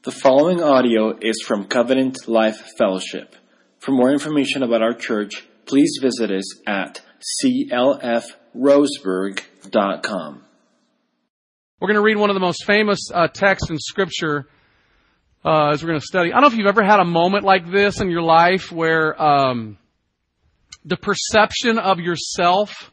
The following audio is from Covenant Life Fellowship. For more information about our church, please visit us at clfroseburg.com. We're going to read one of the most famous texts in Scripture as we're going to study. I don't know if you've ever had a moment like this in your life where the perception of yourself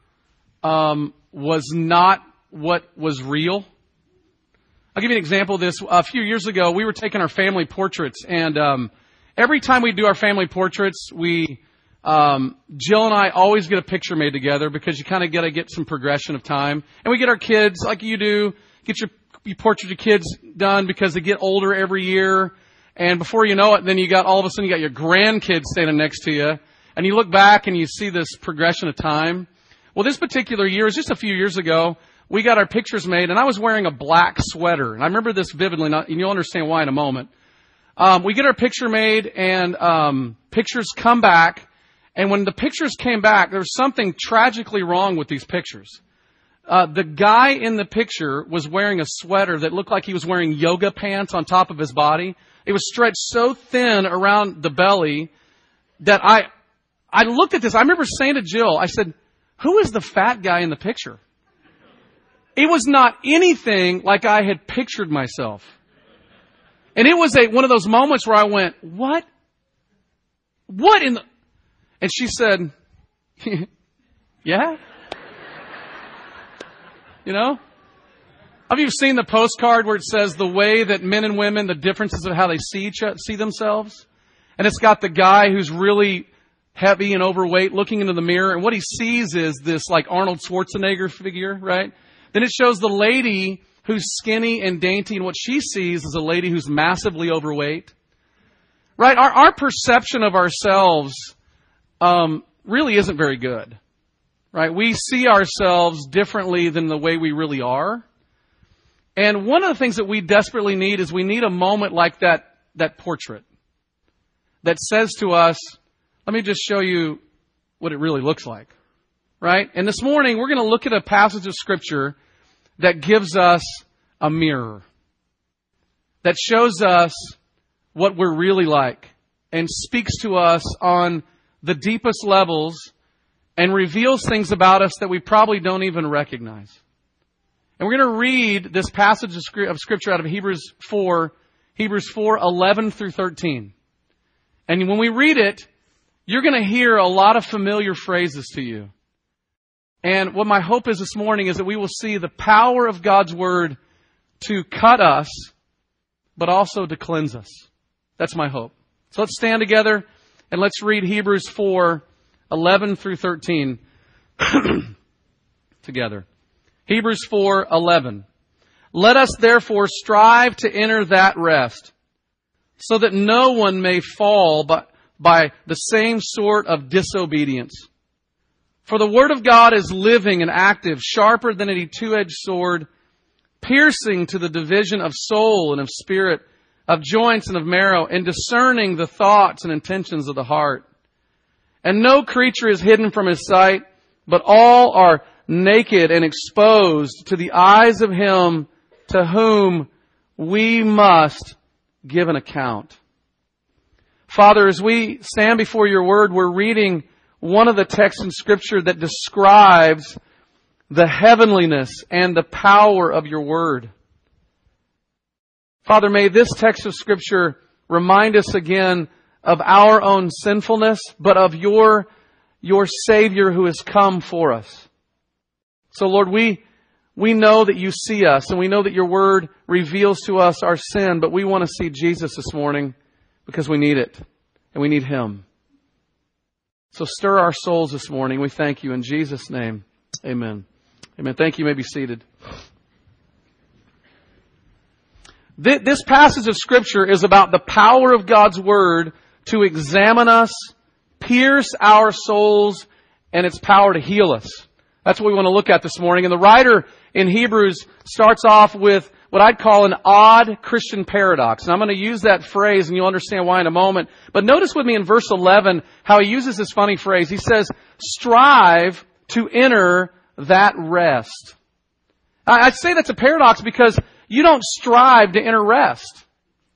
was not what was real. I'll give you an example of this. A few years ago, we were taking our family portraits, and every time we do our family portraits, Jill and I always get a picture made together because you kind of got to get some progression of time. And we get our kids, like you do, get your portrait of kids done because they get older every year. And before you know it, then all of a sudden you got your grandkids standing next to you. And you look back and you see this progression of time. Well, this particular year, it was just a few years ago, we got our pictures made, and I was wearing a black sweater. And I remember this vividly, and you'll understand why in a moment. We get our picture made, and pictures come back. And when the pictures came back, there was something tragically wrong with these pictures. The guy in the picture was wearing a sweater that looked like he was wearing yoga pants on top of his body. It was stretched so thin around the belly that I looked at this. I remember saying to Jill, I said, "Who is the fat guy in the picture?" It was not anything like I had pictured myself. And it was one of those moments where I went, What in the... And she said, yeah? You know? Have you seen the postcard where it says the way that men and women, the differences of how they see themselves? And it's got the guy who's really heavy and overweight looking into the mirror, and what he sees is this like Arnold Schwarzenegger figure, right? Then it shows the lady who's skinny and dainty, and what she sees is a lady who's massively overweight. Right? Our perception of ourselves really isn't very good. Right? We see ourselves differently than the way we really are. And one of the things that we desperately need is we need a moment like that portrait that says to us, let me just show you what it really looks like. Right? And this morning, we're going to look at a passage of Scripture that gives us a mirror. That shows us what we're really like and speaks to us on the deepest levels and reveals things about us that we probably don't even recognize. And we're going to read this passage of Scripture out of Hebrews 4:11 through 13. And when we read it, you're going to hear a lot of familiar phrases to you. And what my hope is this morning is that we will see the power of God's Word to cut us, but also to cleanse us. That's my hope. So let's stand together and let's read Hebrews 4:11 through 13 together. Hebrews 4:11. Let us therefore strive to enter that rest, so that no one may fall by the same sort of disobedience. For the Word of God is living and active, sharper than any two-edged sword, piercing to the division of soul and of spirit, of joints and of marrow, and discerning the thoughts and intentions of the heart. And no creature is hidden from His sight, but all are naked and exposed to the eyes of Him to whom we must give an account. Father, as we stand before Your Word, we're reading one of the texts in Scripture that describes the heavenliness and the power of Your Word. Father, may this text of Scripture remind us again of our own sinfulness, but of Your Savior who has come for us. So Lord, we know that You see us, and we know that Your Word reveals to us our sin, but we want to see Jesus this morning because we need it, and we need Him. So stir our souls this morning. We thank You in Jesus' name. Amen. Amen. Thank you. You may be seated. This passage of Scripture is about the power of God's Word to examine us, pierce our souls, and its power to heal us. That's what we want to look at this morning. And the writer in Hebrews starts off with what I'd call an odd Christian paradox. And I'm going to use that phrase, and you'll understand why in a moment. But notice with me in verse 11 how he uses this funny phrase. He says, strive to enter that rest. I'd say that's a paradox because you don't strive to enter rest.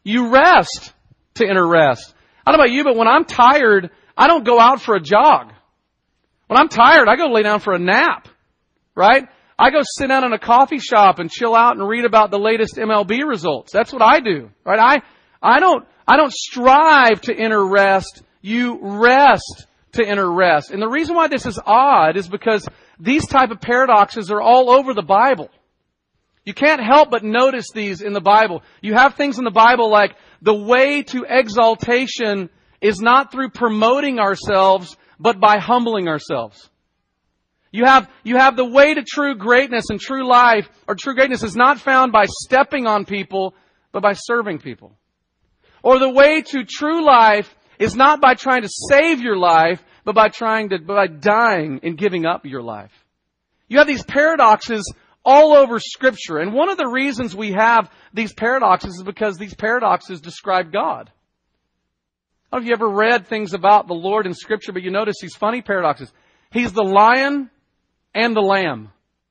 You rest to enter rest. I don't know about you, but when I'm tired, I don't go out for a jog. When I'm tired, I go lay down for a nap, right? I go sit down in a coffee shop and chill out and read about the latest MLB results. That's what I do, right? I don't strive to enter rest. You rest to enter rest. And the reason why this is odd is because these type of paradoxes are all over the Bible. You can't help but notice these in the Bible. You have things in the Bible like the way to exaltation is not through promoting ourselves, but by humbling ourselves. You have the way to true greatness and true life, or true greatness is not found by stepping on people, but by serving people. Or the way to true life is not by trying to save your life, but by dying and giving up your life. You have these paradoxes all over Scripture. And one of the reasons we have these paradoxes is because these paradoxes describe God. I don't know if you ever read things about the Lord in Scripture, but you notice these funny paradoxes. He's the lion and the lamb.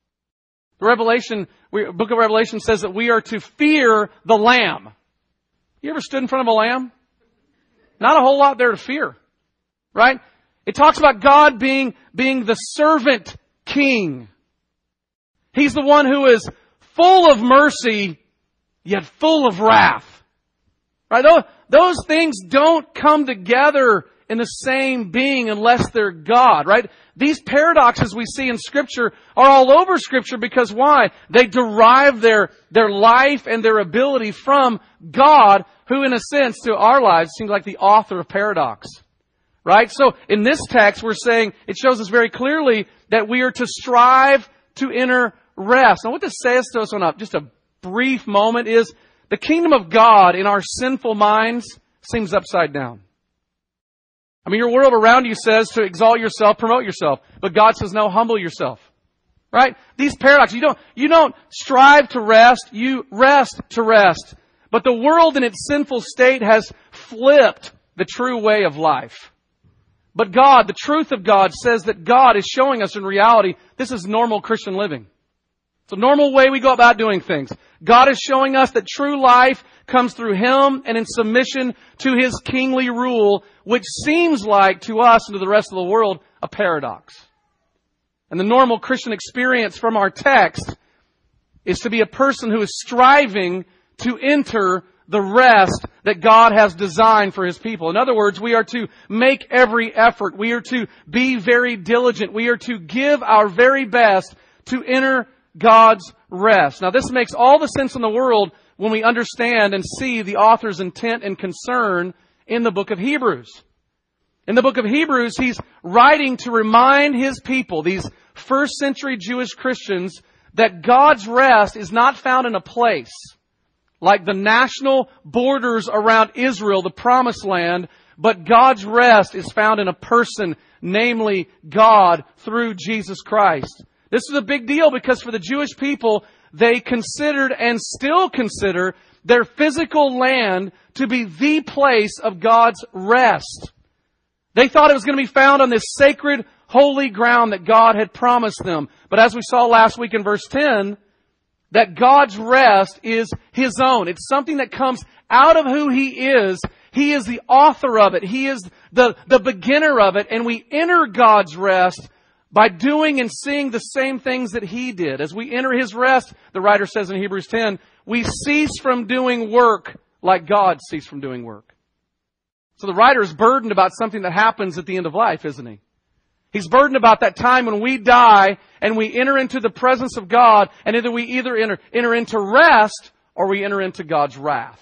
The book of Revelation says that we are to fear the lamb. You ever stood in front of a lamb? Not a whole lot there to fear, right? It talks about God being the servant king. He's the one who is full of mercy, yet full of wrath. Right? Those things don't come together in the same being unless they're God, right? These paradoxes we see in Scripture are all over Scripture because why? They derive their life and their ability from God, who in a sense to our lives seems like the author of paradox. Right? So in this text we're saying, it shows us very clearly that we are to strive to enter rest. Now what this says to us on just a brief moment is the kingdom of God in our sinful minds seems upside down. I mean, your world around you says to exalt yourself, promote yourself. But God says, no, humble yourself. Right? These paradoxes, you don't strive to rest, you rest to rest. But the world in its sinful state has flipped the true way of life. But God, the truth of God, says that God is showing us in reality, this is normal Christian living. It's a normal way we go about doing things. God is showing us that true life comes through Him and in submission to His kingly rule, which seems like to us and to the rest of the world a paradox. And the normal Christian experience from our text is to be a person who is striving to enter the rest that God has designed for His people. In other words, we are to make every effort. We are to be very diligent. We are to give our very best to enter God's rest. Now this makes all the sense in the world when we understand and see the author's intent and concern in the book of Hebrews. In the book of Hebrews, he's writing to remind his people, these first century Jewish Christians, that God's rest is not found in a place like the national borders around Israel, the promised land, but God's rest is found in a person, namely God through Jesus Christ. This is a big deal because for the Jewish people, they considered and still consider their physical land to be the place of God's rest. They thought it was going to be found on this sacred, holy ground that God had promised them. But as we saw last week in verse 10, that God's rest is His own. It's something that comes out of who He is. He is the author of it. He is the beginner of it. And we enter God's rest by doing and seeing the same things that He did. As we enter His rest, the writer says in Hebrews 10, we cease from doing work like God ceased from doing work. So the writer is burdened about something that happens at the end of life, isn't he? He's burdened about that time when we die and we enter into the presence of God, and either we enter into rest or we enter into God's wrath.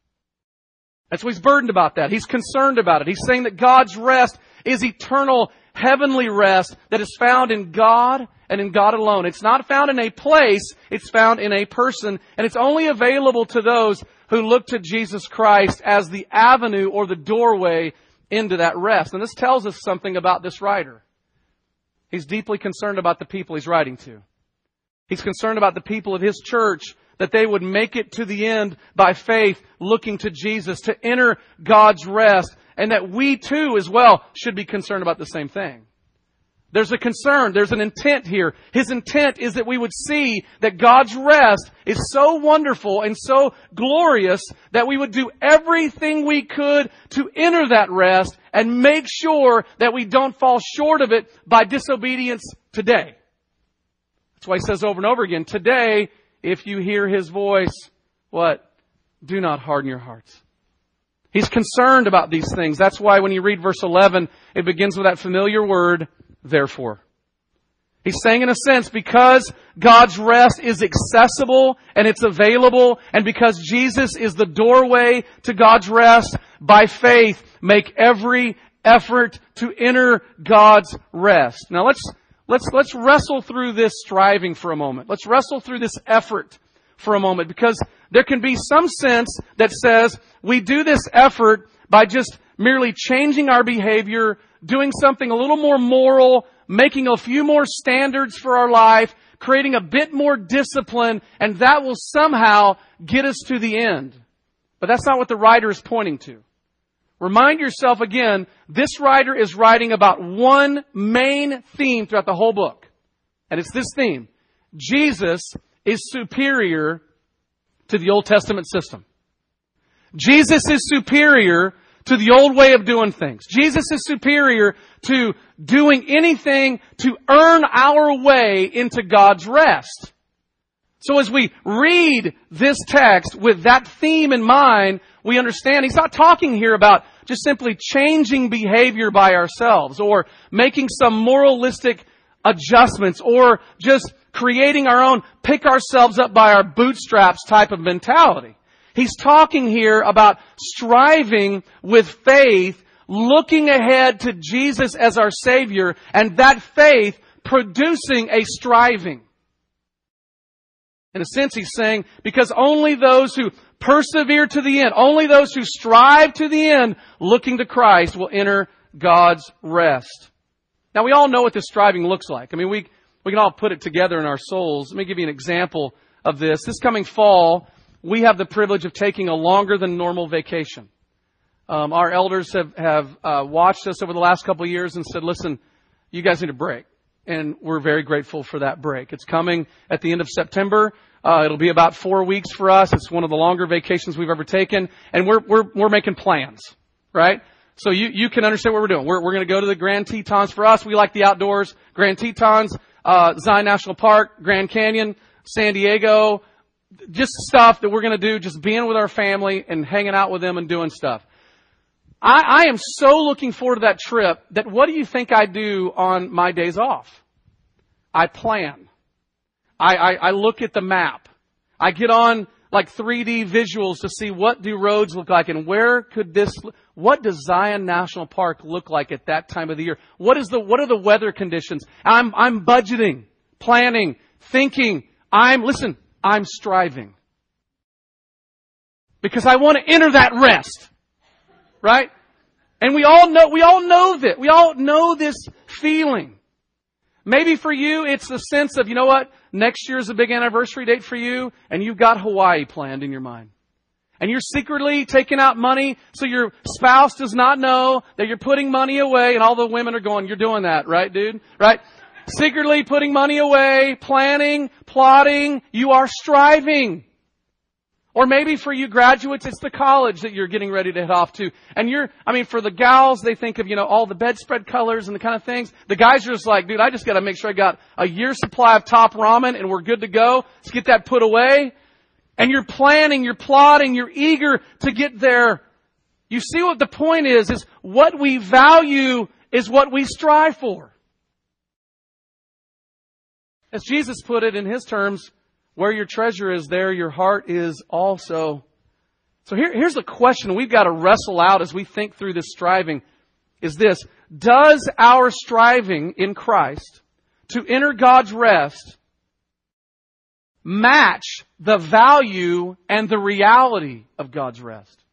That's what he's burdened about that. He's concerned about it. He's saying that God's rest is eternal, heavenly rest that is found in God and in God alone. It's not found in a place, it's found in a person, and it's only available to those who look to Jesus Christ as the avenue or the doorway into that rest. And this tells us something about this writer. He's deeply concerned about the people he's writing to. He's concerned about the people of his church, that they would make it to the end by faith, looking to Jesus to enter God's rest, and that we too as well should be concerned about the same thing. There's a concern. There's an intent here. His intent is that we would see that God's rest is so wonderful and so glorious that we would do everything we could to enter that rest and make sure that we don't fall short of it by disobedience today. That's why he says over and over again, today, if you hear His voice, what? Do not harden your hearts. He's concerned about these things. That's why when you read verse 11, it begins with that familiar word, therefore. He's saying in a sense, because God's rest is accessible and it's available, and because Jesus is the doorway to God's rest, by faith, make every effort to enter God's rest. Now let's wrestle through this striving for a moment. Let's wrestle through this effort for a moment, because there can be some sense that says we do this effort by just merely changing our behavior, doing something a little more moral, making a few more standards for our life, creating a bit more discipline, and that will somehow get us to the end. But that's not what the writer is pointing to. Remind yourself again, this writer is writing about one main theme throughout the whole book. And it's this theme. Jesus is superior to the Old Testament system. Jesus is superior to the old way of doing things. Jesus is superior to doing anything to earn our way into God's rest. So as we read this text with that theme in mind, we understand he's not talking here about just simply changing behavior by ourselves or making some moralistic adjustments or just creating our own pick ourselves up by our bootstraps type of mentality. He's talking here about striving with faith, looking ahead to Jesus as our Savior, and that faith producing a striving. In a sense, he's saying, because only those who persevere to the end, only those who strive to the end, looking to Christ, will enter God's rest. Now, we all know what this striving looks like. I mean, we can all put it together in our souls. Let me give you an example of this. This coming fall, we have the privilege of taking a longer than normal vacation. Our elders have watched us over the last couple of years and said, listen, you guys need a break. And we're very grateful for that break. It's coming at the end of September. It'll be about 4 weeks for us. It's one of the longer vacations we've ever taken. And we're making plans, right? So you can understand what we're doing. We're going to go to the Grand Tetons. For us, we like the outdoors. Grand Tetons, Zion National Park, Grand Canyon, San Diego. Just stuff that we're going to do, just being with our family and hanging out with them and doing stuff. I am so looking forward to that trip that what do you think I do on my days off? I plan. I look at the map. I get on like 3D visuals to see what do roads look like and what does Zion National Park look like at that time of the year? What are the weather conditions? I'm budgeting, planning, thinking. I'm striving. Because I want to enter that rest. Right? And we all know that. We all know this feeling. Maybe for you, it's the sense of, you know what? Next year is a big anniversary date for you, and you've got Hawaii planned in your mind. And you're secretly taking out money so your spouse does not know that you're putting money away, and all the women are going, you're doing that, right, dude? Right? Secretly putting money away, planning, plotting, you are striving. Or maybe for you graduates, it's the college that you're getting ready to head off to. And for the gals, they think of, all the bedspread colors and the kind of things. The guys are just like, dude, I just got to make sure I got a year's supply of top ramen and we're good to go. Let's get that put away. And you're planning, you're plotting, you're eager to get there. You see what the point is what we value is what we strive for. As Jesus put it in His terms, where your treasure is, there your heart is also. So here's the question we've got to wrestle out as we think through this striving, is this: does our striving in Christ to enter God's rest match the value and the reality of God's rest?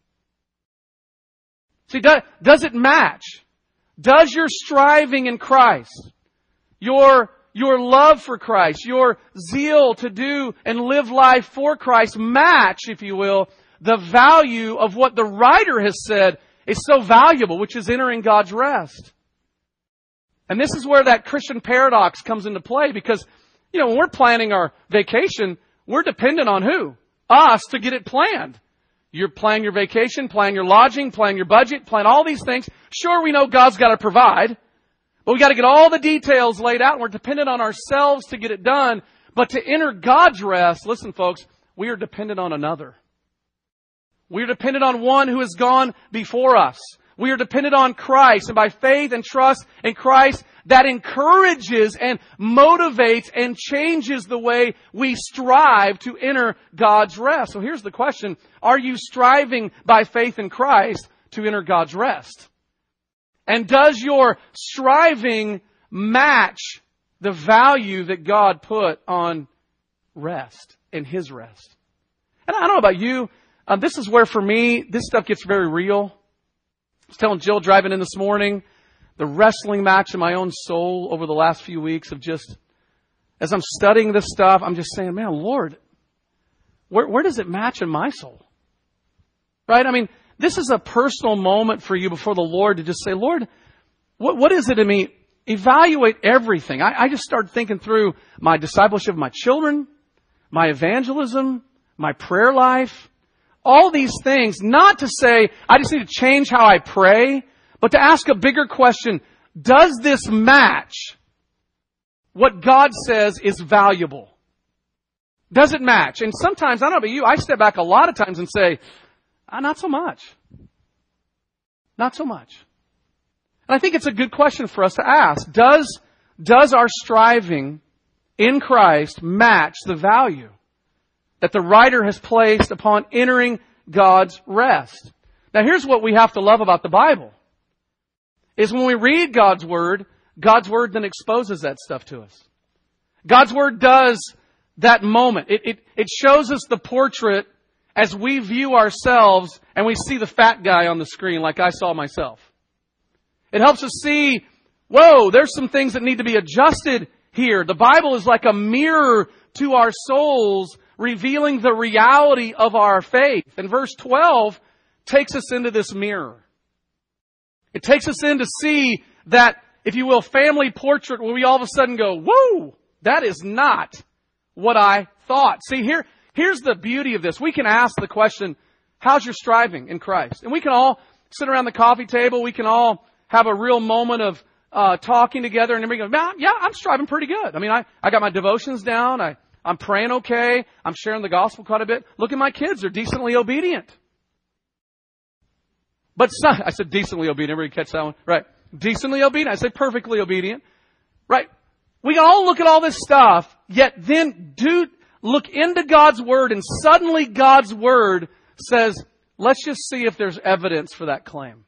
See, does it match? Does your striving in Christ, your love for Christ, your zeal to do and live life for Christ match, if you will, the value of what the writer has said is so valuable, which is entering God's rest? And this is where that Christian paradox comes into play because, when we're planning our vacation, we're dependent on who? Us to get it planned. You plan your vacation, plan your lodging, plan your budget, plan all these things. Sure, we know God's got to provide, but we got to get all the details laid out and we're dependent on ourselves to get it done. But to enter God's rest, listen folks, we are dependent on another. We are dependent on one who has gone before us. We are dependent on Christ, and by faith and trust in Christ, that encourages and motivates and changes the way we strive to enter God's rest. So here's the question. Are you striving by faith in Christ to enter God's rest? And does your striving match the value that God put on rest and His rest? And I don't know about you. This is where, for me, this stuff gets very real. I was telling Jill driving in this morning, the wrestling match in my own soul over the last few weeks of just, as I'm studying this stuff, I'm just saying, man, Lord, where does it match in my soul? Right? I mean, this is a personal moment for you before the Lord to just say, Lord, what is it in me? Evaluate everything. I just started thinking through my discipleship of my children, my evangelism, my prayer life, all these things, not to say, I just need to change how I pray, but to ask a bigger question, does this match what God says is valuable? Does it match? And sometimes, I don't know about you, I step back a lot of times and say, not so much. Not so much. And I think it's a good question for us to ask. Does our striving in Christ match the value that the writer has placed upon entering God's rest? Now here's what we have to love about the Bible. Is when we read God's Word then exposes that stuff to us. God's Word does that moment. It shows us the portrait as we view ourselves and we see the fat guy on the screen like I saw myself. It helps us see, whoa, there's some things that need to be adjusted here. The Bible is like a mirror to our souls, revealing the reality of our faith. And verse 12 takes us into this mirror. It takes us in to see that, if you will, family portrait where we all of a sudden go, whoa, that is not what I thought. See, here's the beauty of this. We can ask the question, how's your striving in Christ? And we can all sit around the coffee table. We can all have a real moment of talking together, and everybody goes, yeah, I'm striving pretty good. I mean, I got my devotions down. I'm praying okay. I'm sharing the gospel quite a bit. Look at my kids. They're decently obedient. But I said decently obedient. Everybody catch that one? Right. Decently obedient. I said perfectly obedient. Right. We can all look at all this stuff, yet then look into God's Word, and suddenly God's Word says, let's just see if there's evidence for that claim.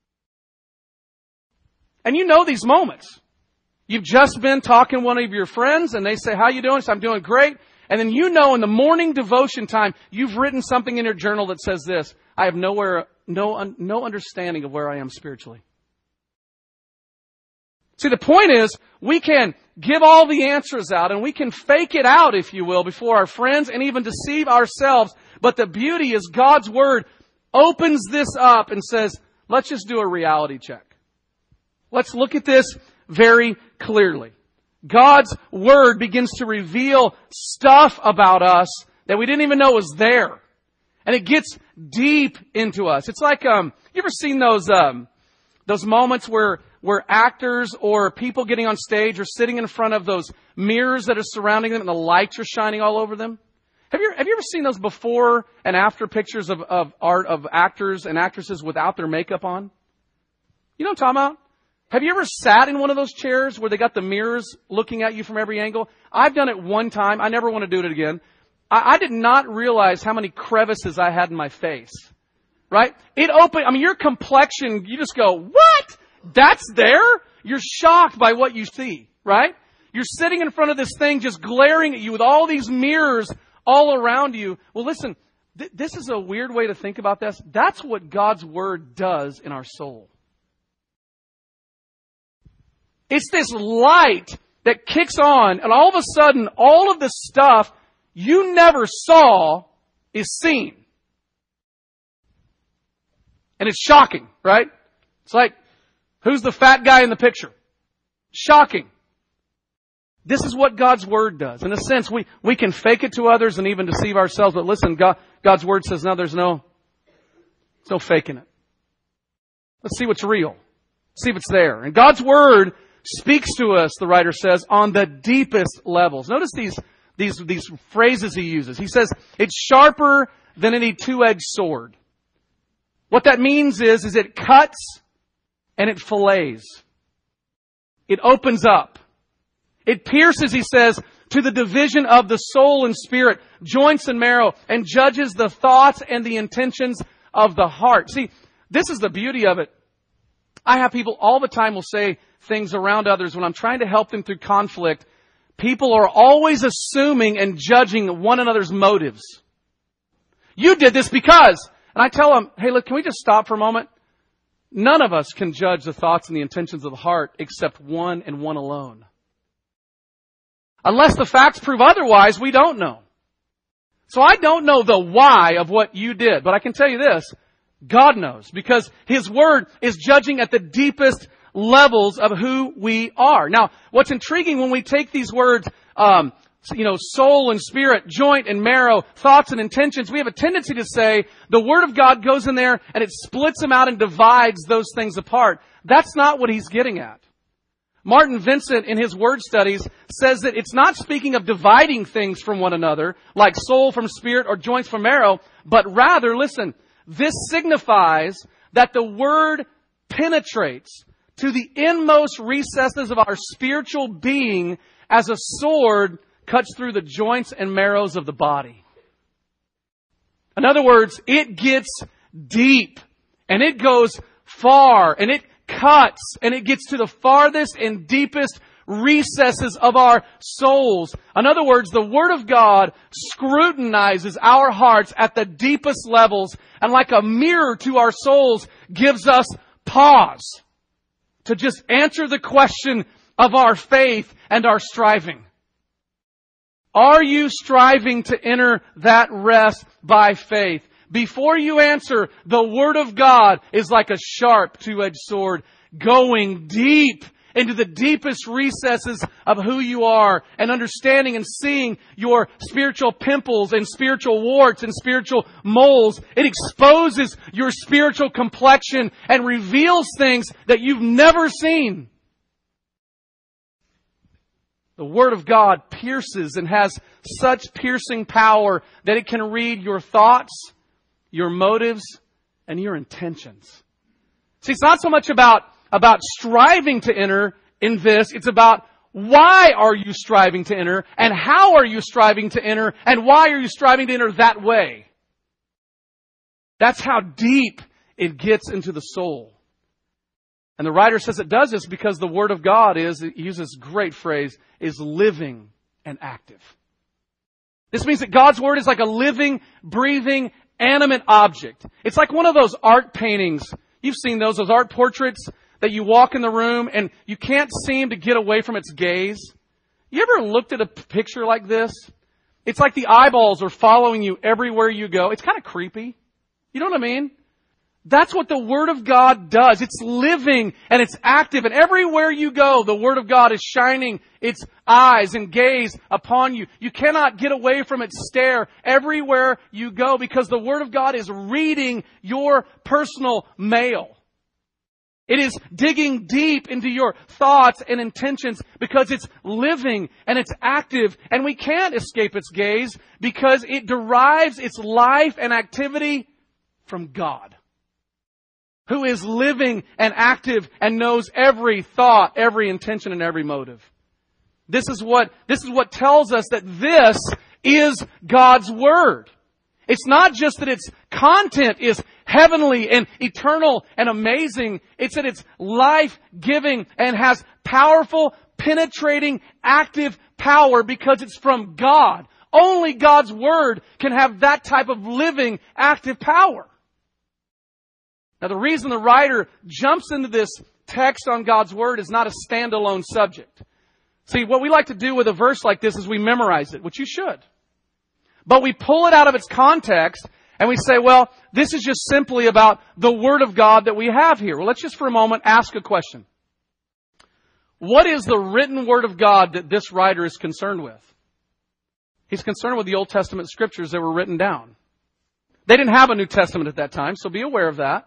And you know these moments. You've just been talking to one of your friends and they say, how you doing? So I'm doing great. And then in the morning devotion time, you've written something in your journal that says this, I have no understanding of where I am spiritually. See, the point is, we can give all the answers out and we can fake it out, if you will, before our friends and even deceive ourselves. But the beauty is God's Word opens this up and says, let's just do a reality check. Let's look at this very clearly. God's Word begins to reveal stuff about us that we didn't even know was there. And it gets deep into us. It's like, you ever seen those moments where actors or people getting on stage are sitting in front of those mirrors that are surrounding them and the lights are shining all over them? Have you ever seen those before and after pictures of art of actors and actresses without their makeup on? You know what I'm talking about? Have you ever sat in one of those chairs where they got the mirrors looking at you from every angle? I've done it one time. I never want to do it again. I did not realize how many crevices I had in my face. Right? Your complexion, you just go, what? That's there? You're shocked by what you see. Right? You're sitting in front of this thing just glaring at you with all these mirrors all around you. Well, listen, this is a weird way to think about this. That's what God's Word does in our soul. It's this light that kicks on, and all of a sudden, all of the stuff you never saw is seen. And it's shocking, right? It's like, who's the fat guy in the picture? Shocking. This is what God's Word does. In a sense, we can fake it to others and even deceive ourselves, but listen, God's Word says, no, there's no faking it. Let's see what's real. See if it's there. And God's Word speaks to us, the writer says, on the deepest levels. Notice these phrases he uses. He says, it's sharper than any two-edged sword. What that means is it cuts and it fillets. It opens up. It pierces, he says, to the division of the soul and spirit, joints and marrow, and judges the thoughts and the intentions of the heart. See, this is the beauty of it. I have people all the time will say things around others when I'm trying to help them through conflict. People are always assuming and judging one another's motives. You did this because... And I tell them, hey, look, can we just stop for a moment? None of us can judge the thoughts and the intentions of the heart except one and one alone. Unless the facts prove otherwise, we don't know. So I don't know the why of what you did, but I can tell you this, God knows, because His Word is judging at the deepest levels of who we are. Now, what's intriguing when we take these words, soul and spirit, joint and marrow, thoughts and intentions, we have a tendency to say the Word of God goes in there and it splits them out and divides those things apart. That's not what he's getting at. Martin Vincent, in his word studies, says that it's not speaking of dividing things from one another, like soul from spirit or joints from marrow, but rather, listen, this signifies that the Word penetrates to the inmost recesses of our spiritual being as a sword cuts through the joints and marrows of the body. In other words, it gets deep and it goes far and it cuts and it gets to the farthest and deepest recesses of our souls. In other words, the Word of God scrutinizes our hearts at the deepest levels and like a mirror to our souls gives us pause to just answer the question of our faith and our striving. Are you striving to enter that rest by faith? Before you answer, the Word of God is like a sharp two-edged sword going deep into the deepest recesses of who you are and understanding and seeing your spiritual pimples and spiritual warts and spiritual moles. It exposes your spiritual complexion and reveals things that you've never seen. The Word of God pierces and has such piercing power that it can read your thoughts, your motives, and your intentions. See, it's not so much about striving to enter in this. It's about why are you striving to enter and how are you striving to enter and why are you striving to enter that way. That's how deep it gets into the soul. And the writer says it does this because the Word of God he uses this great phrase, is living and active. This means that God's Word is like a living, breathing, animate object. It's like one of those art paintings. You've seen those art portraits that you walk in the room and you can't seem to get away from its gaze. You ever looked at a picture like this? It's like the eyeballs are following you everywhere you go. It's kind of creepy. You know what I mean? That's what the Word of God does. It's living and it's active. And everywhere you go, the Word of God is shining its eyes and gaze upon you. You cannot get away from its stare everywhere you go because the Word of God is reading your personal mail. It is digging deep into your thoughts and intentions because it's living and it's active. And we can't escape its gaze because it derives its life and activity from God, who is living and active and knows every thought, every intention, and every motive. This is what tells us that this is God's Word. It's not just that its content is heavenly and eternal and amazing. It's that it's life-giving and has powerful, penetrating, active power because it's from God. Only God's Word can have that type of living, active power. Now, the reason the writer jumps into this text on God's Word is not a standalone subject. See, what we like to do with a verse like this is we memorize it, which you should. But we pull it out of its context and we say, well, this is just simply about the Word of God that we have here. Well, let's just for a moment ask a question. What is the written Word of God that this writer is concerned with? He's concerned with the Old Testament scriptures that were written down. They didn't have a New Testament at that time, so be aware of that.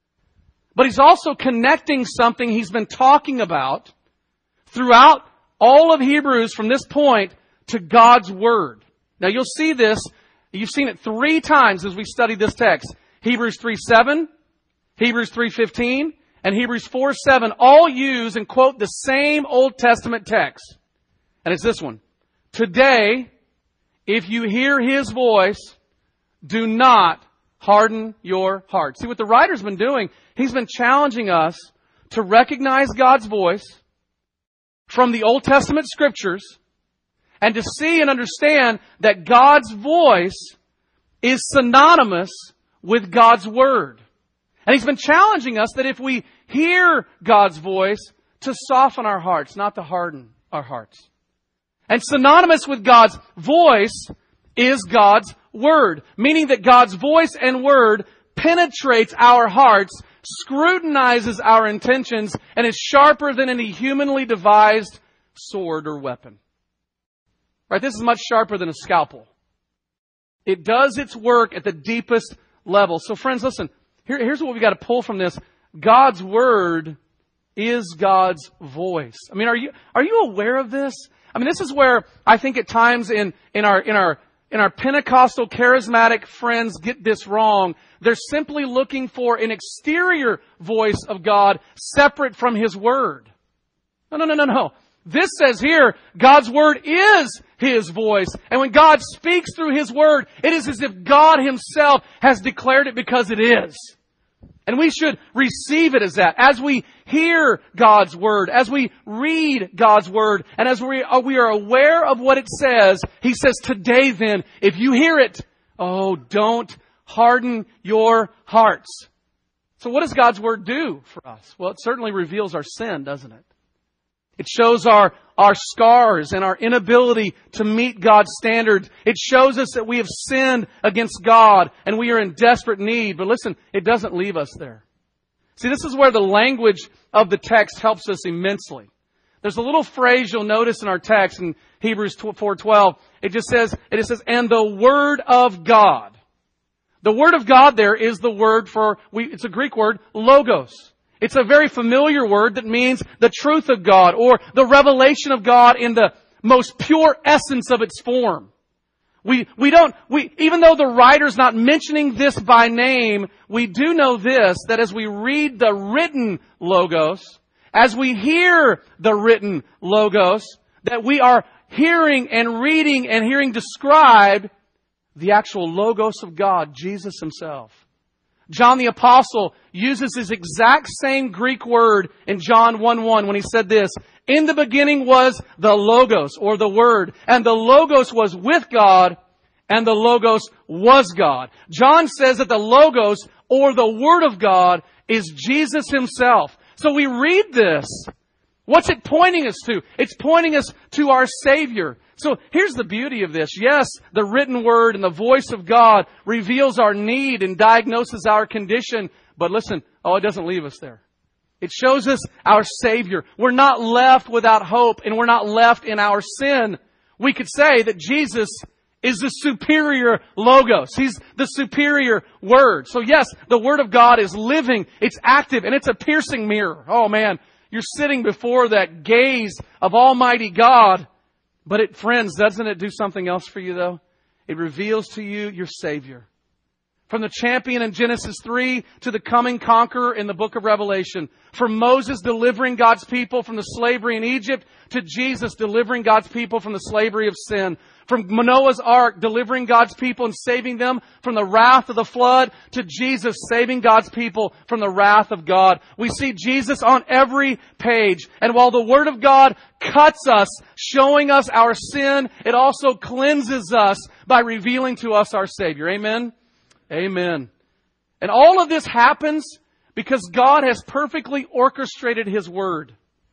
But he's also connecting something he's been talking about throughout all of Hebrews from this point to God's Word. Now you'll see this, you've seen it 3 times as we studied this text. Hebrews 3:7, Hebrews 3:15, and Hebrews 4:7 all use and quote the same Old Testament text. And it's this one. Today, if you hear His voice, do not harden your heart. See what the writer's been doing? He's been challenging us to recognize God's voice from the Old Testament scriptures and to see and understand that God's voice is synonymous with God's Word. And He's been challenging us that if we hear God's voice, to soften our hearts, not to harden our hearts. And synonymous with God's voice is God's Word, meaning that God's voice and Word penetrates our hearts, scrutinizes our intentions, and is sharper than any humanly devised sword or weapon. Right? This is much sharper than a scalpel. It does its work at the deepest level. So friends, listen, here's what we've got to pull from this. God's Word is God's voice. I mean, are you aware of this? I mean, this is where I think at times in our Pentecostal charismatic friends get this wrong. They're simply looking for an exterior voice of God separate from His Word. No. This says here, God's Word is His voice. And when God speaks through His Word, it is as if God Himself has declared it because it is. And we should receive it as that. As we hear God's Word, as we read God's Word, and as we are aware of what it says, He says, today then, if you hear it, don't harden your hearts. So what does God's Word do for us? Well, it certainly reveals our sin, doesn't it? It shows our scars and our inability to meet God's standards. It shows us that we have sinned against God and we are in desperate need. But listen, it doesn't leave us there. See, this is where the language of the text helps us immensely. There's a little phrase you'll notice in our text in Hebrews 4:12. It says, and the Word of God. The Word of God there is the word it's a Greek word, logos. It's a very familiar word that means the truth of God or the revelation of God in the most pure essence of its form. Even though the writer's not mentioning this by name, we do know this, that as we read the written logos, as we hear the written logos, that we are hearing and reading and hearing described the actual logos of God, Jesus Himself. John the Apostle uses his exact same Greek word in John 1:1 when he said this, in the beginning was the Logos, or the Word, and the Logos was with God, and the Logos was God. John says that the Logos, or the Word of God, is Jesus Himself. So we read this. What's it pointing us to? It's pointing us to our Savior. So here's the beauty of this. Yes, the written Word and the voice of God reveals our need and diagnoses our condition. But listen, it doesn't leave us there. It shows us our Savior. We're not left without hope and we're not left in our sin. We could say that Jesus is the superior Logos. He's the superior Word. So yes, the Word of God is living, it's active, and it's a piercing mirror. Oh man, you're sitting before that gaze of Almighty God. But friends, doesn't it do something else for you though? It reveals to you your Savior. From the champion in Genesis 3 to the coming conqueror in the book of Revelation. From Moses delivering God's people from the slavery in Egypt to Jesus delivering God's people from the slavery of sin. From Noah's ark delivering God's people and saving them from the wrath of the flood to Jesus saving God's people from the wrath of God. We see Jesus on every page. And while the Word of God cuts us, showing us our sin, it also cleanses us by revealing to us our Savior. Amen? Amen. And all of this happens because God has perfectly orchestrated His Word.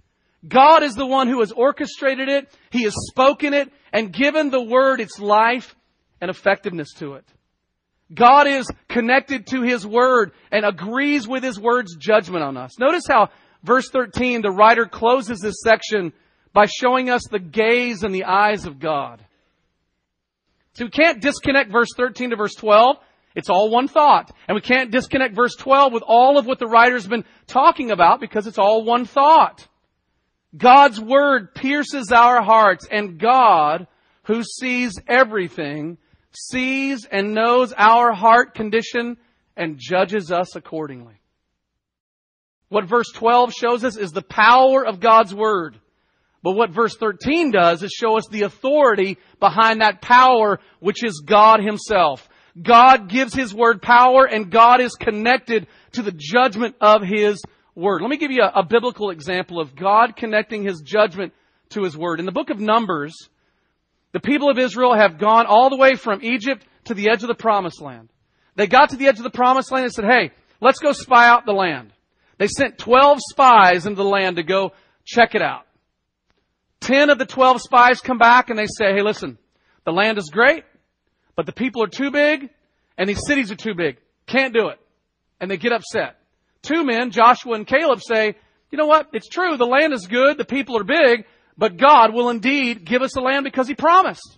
God is the one who has orchestrated it. He has spoken it and given the Word its life and effectiveness to it. God is connected to His Word and agrees with His Word's judgment on us. Notice how verse 13, the writer closes this section by showing us the gaze and the eyes of God. So we can't disconnect verse 13 to verse 12. It's all one thought. And we can't disconnect verse 12 with all of what the writer's been talking about because it's all one thought. God's Word pierces our hearts, and God, who sees everything, sees and knows our heart condition and judges us accordingly. What verse 12 shows us is the power of God's Word. But what verse 13 does is show us the authority behind that power, which is God Himself. God gives His Word power, and God is connected to the judgment of His Word. Let me give you a biblical example of God connecting His judgment to His Word. In the book of Numbers, the people of Israel have gone all the way from Egypt to the edge of the Promised Land. They got to the edge of the Promised Land and said, hey, let's go spy out the land. They sent 12 spies into the land to go check it out. 10 of the 12 spies come back and they say, hey, listen, the land is great, but the people are too big and these cities are too big. Can't do it. And they get upset. 2 men, Joshua and Caleb, say, you know what? It's true. The land is good. The people are big, but God will indeed give us the land because He promised.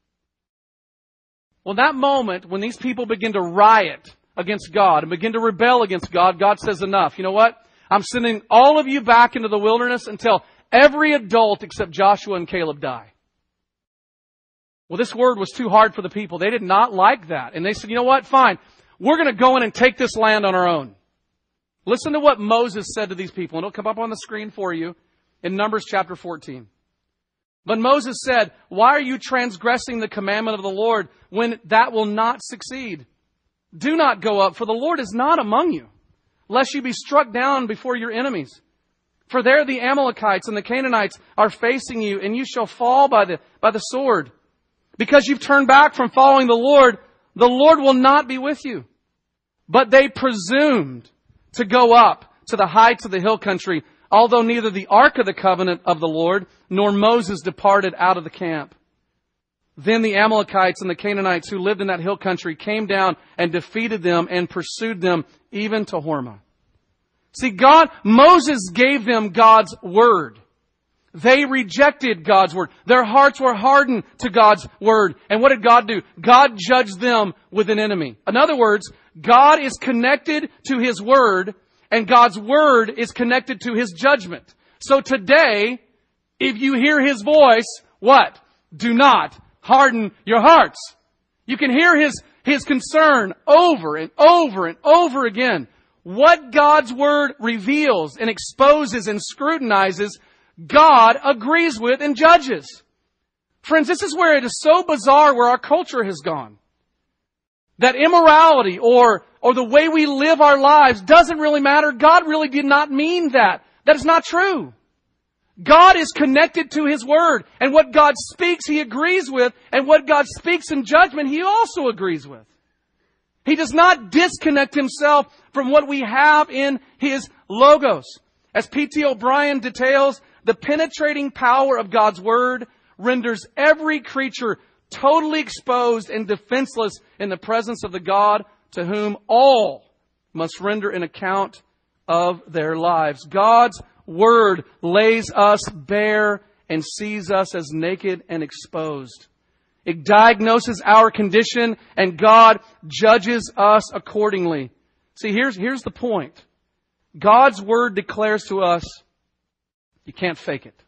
Well, that moment when these people begin to riot against God and begin to rebel against God, God says enough. You know what? I'm sending all of you back into the wilderness until every adult except Joshua and Caleb die. Well, this word was too hard for the people. They did not like that. And they said, you know what? Fine. We're going to go in and take this land on our own. Listen to what Moses said to these people. And it'll come up on the screen for you in Numbers chapter 14. But Moses said, why are you transgressing the commandment of the Lord when that will not succeed? Do not go up, for the Lord is not among you, lest you be struck down before your enemies. For there the Amalekites and the Canaanites are facing you, and you shall fall by the sword. Because you've turned back from following the Lord will not be with you. But they presumed to go up to the heights of the hill country, although neither the ark of the covenant of the Lord nor Moses departed out of the camp. Then the Amalekites and the Canaanites who lived in that hill country came down and defeated them and pursued them even to Hormah. See, Moses gave them God's Word. They rejected God's Word. Their hearts were hardened to God's Word. And what did God do? God judged them with an enemy. In other words, God is connected to His Word, and God's Word is connected to His judgment. So today, if you hear His voice, what? Do not harden your hearts. You can hear His concern over and over and over again. What God's Word reveals and exposes and scrutinizes, God agrees with and judges. Friends, this is where it is so bizarre where our culture has gone. That immorality or the way we live our lives doesn't really matter. God really did not mean that. That is not true. God is connected to His Word. And what God speaks, He agrees with. And what God speaks in judgment, He also agrees with. He does not disconnect Himself from what we have in His Logos. As P.T. O'Brien details, the penetrating power of God's Word renders every creature totally exposed and defenseless in the presence of the God to whom all must render an account of their lives. God's Word lays us bare and sees us as naked and exposed. It diagnoses our condition, and God judges us accordingly. See, here's the point. God's Word declares to us, you can't fake it.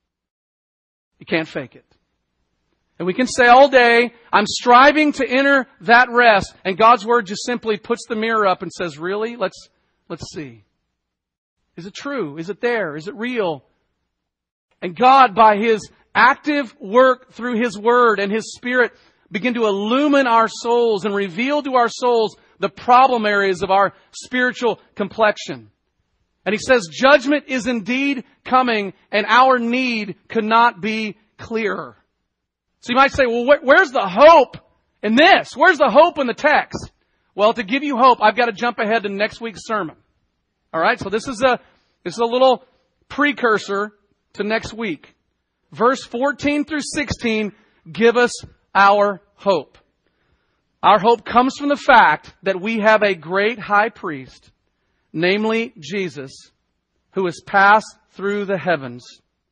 You can't fake it. And we can say all day, I'm striving to enter that rest. And God's Word just simply puts the mirror up and says, really? Let's see. Is it true? Is it there? Is it real? And God, by His active work through His Word and His Spirit, begin to illumine our souls and reveal to our souls the problem areas of our spiritual complexion. And He says, judgment is indeed coming, and our need could not be clearer. So you might say, well, where's the hope in this? Where's the hope in the text? Well, to give you hope, I've got to jump ahead to next week's sermon. All right, so this is a little precursor to next week. Verse 14 through 16 give us our hope. Our hope comes from the fact that we have a great high priest, namely Jesus, who has passed through the heavens.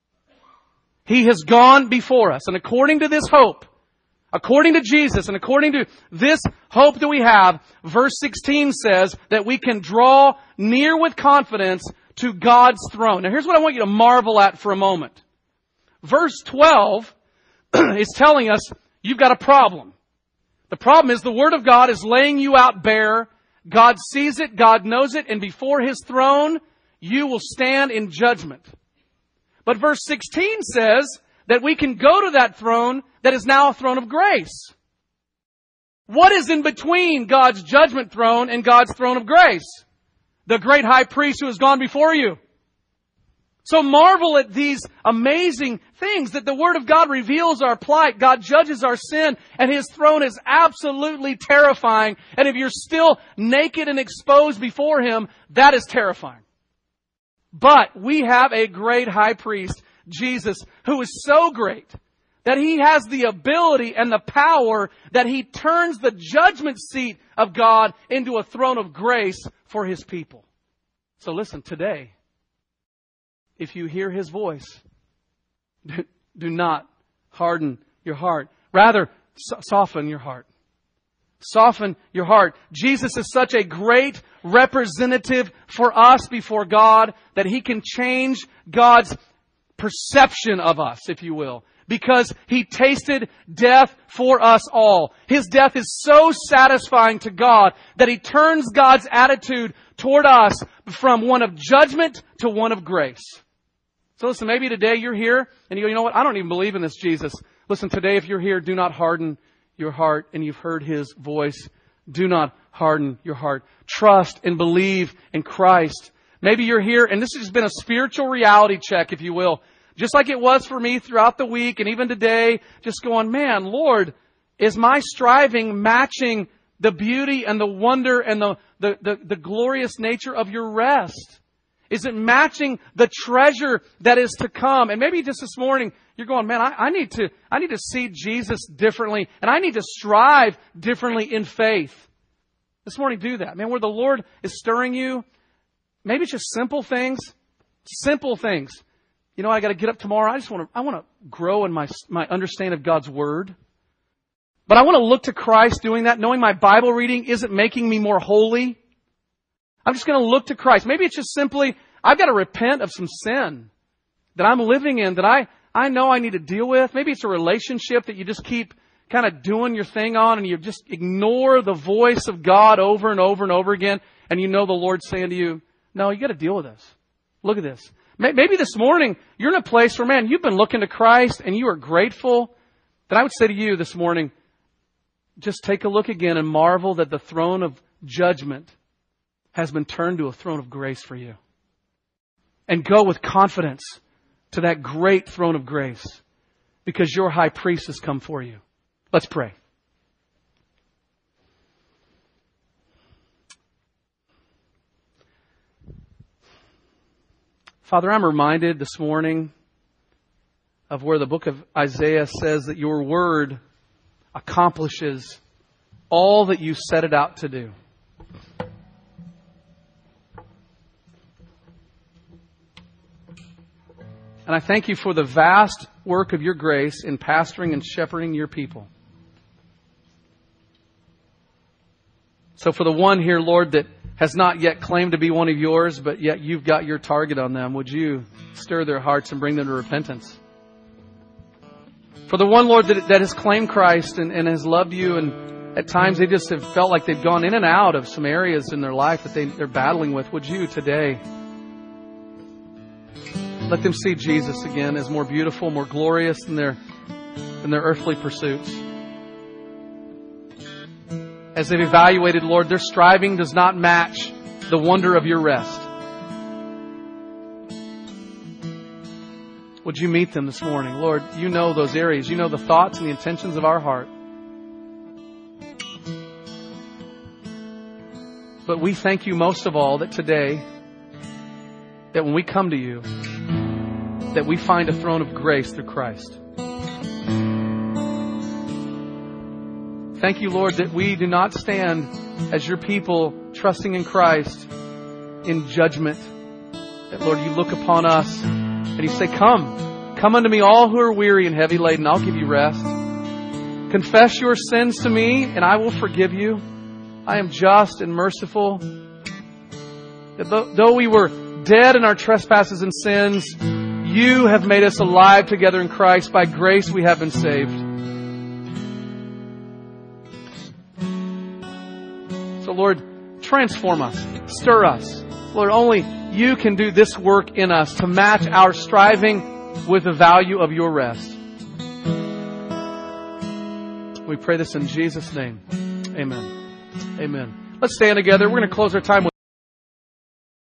He has gone before us. And according to this hope, according to Jesus, and according to this hope that we have, verse 16 says that we can draw near with confidence to God's throne. Now here's what I want you to marvel at for a moment. Verse 12 is telling us you've got a problem. The problem is the Word of God is laying you out bare. God sees it, God knows it, and before His throne, you will stand in judgment. But verse 16 says that we can go to that throne that is now a throne of grace. What is in between God's judgment throne and God's throne of grace? The great high priest who has gone before you. So marvel at these amazing things that the Word of God reveals our plight. God judges our sin, and His throne is absolutely terrifying. And if you're still naked and exposed before Him, that is terrifying. But we have a great high priest, Jesus, who is so great that He has the ability and the power that He turns the judgment seat of God into a throne of grace for His people. So listen, today, if you hear His voice, do not harden your heart. Rather, soften your heart. Soften your heart. Jesus is such a great representative for us before God that He can change God's perception of us, if you will. Because He tasted death for us all. His death is so satisfying to God that He turns God's attitude toward us from one of judgment to one of grace. So listen, maybe today you're here and you go, you know what? I don't even believe in this Jesus. Listen, today if you're here, do not harden your heart, and you've heard His voice. Do not harden your heart. Trust and believe in Christ. Maybe you're here and this has been a spiritual reality check, if you will. Just like it was for me throughout the week and even today, just going, man, Lord, is my striving matching the beauty and the wonder and the glorious nature of your rest? Is it matching the treasure that is to come? And maybe just this morning, you're going, man, I need to see Jesus differently, and I need to strive differently in faith. This morning, do that. Man, where the Lord is stirring you, maybe it's just simple things. Simple things. You know, I got to get up tomorrow. I want to grow in my understanding of God's Word. But I want to look to Christ doing that, knowing my Bible reading isn't making me more holy. I'm just going to look to Christ. Maybe it's just simply, I've got to repent of some sin that I'm living in, that I know I need to deal with. Maybe it's a relationship that you just keep kind of doing your thing on, and you just ignore the voice of God over and over and over again, and you know the Lord's saying to you, no, you got to deal with this. Look at this. Maybe this morning you're in a place where, man, you've been looking to Christ and you are grateful. Then I would say to you this morning, just take a look again and marvel that the throne of judgment has been turned to a throne of grace for you. And go with confidence to that great throne of grace, because your high priest has come for you. Let's pray. Father, I'm reminded this morning of where the book of Isaiah says that your word accomplishes all that you set it out to do. And I thank you for the vast work of your grace in pastoring and shepherding your people. So for the one here, Lord, that has not yet claimed to be one of yours, but yet you've got your target on them, would you stir their hearts and bring them to repentance? For the one, Lord, that has claimed Christ and has loved you, and at times they just have felt like they've gone in and out of some areas in their life that they're battling with, would you today let them see Jesus again as more beautiful, more glorious than their earthly pursuits. As they've evaluated, Lord, their striving does not match the wonder of your rest. Would you meet them this morning? Lord, you know those areas. You know the thoughts and the intentions of our heart. But we thank you most of all that today, that when we come to you, that we find a throne of grace through Christ. Thank you, Lord, that we do not stand as your people trusting in Christ in judgment, That, Lord, you look upon us and you say, come unto me all who are weary and heavy laden. I'll give you rest. Confess your sins to me and I will forgive you. I am just and merciful. That though we were dead in our trespasses and sins, you have made us alive together in Christ. By grace we have been saved. So, Lord, transform us. Stir us. Lord, only you can do this work in us to match our striving with the value of your rest. We pray this in Jesus' name. Amen. Amen. Let's stand together. We're going to close our time with